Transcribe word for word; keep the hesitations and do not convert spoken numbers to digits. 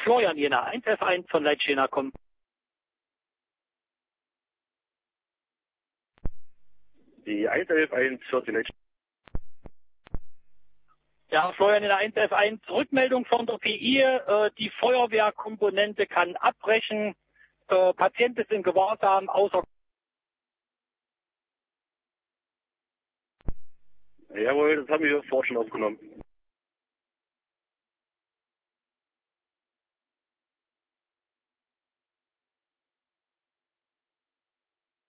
Florian Jena, eins F eins von Leitstehner kommt. Die eins elf eins für die Leitstehner. Ja, Florian Jena, eins F eins, Rückmeldung von der P I, äh, die Feuerwehrkomponente kann abbrechen, äh, Patient ist in Gewahrsam, außer... Jawohl, das haben wir vorher schon aufgenommen.